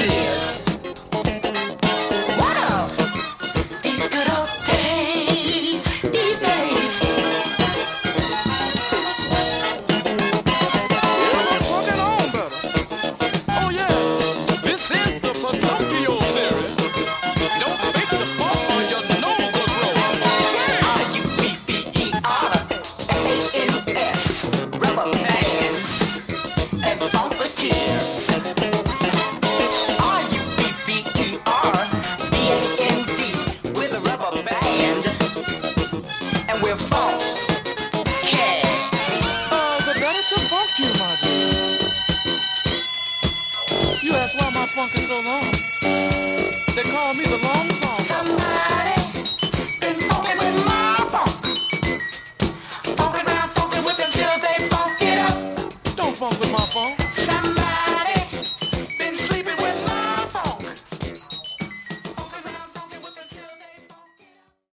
tears. What up? These good old days, these days. Yeah, I'm fucking on better. Oh yeah, this is the Pinocchio theory. Don't fake the funk or your nose will grow. R-U-B-B-E-R-A-N-S, rubber bands and volunteers. R-U-B-B-E-R-B-A-N-D with a rubber band, and we're funky. The better to funk you, my dear. You ask why my funk is so long. They call me the long song. Somebody been funkin' with my funk. Funkin' around, funkin' with them till they funk it up. Don't funk with my funk.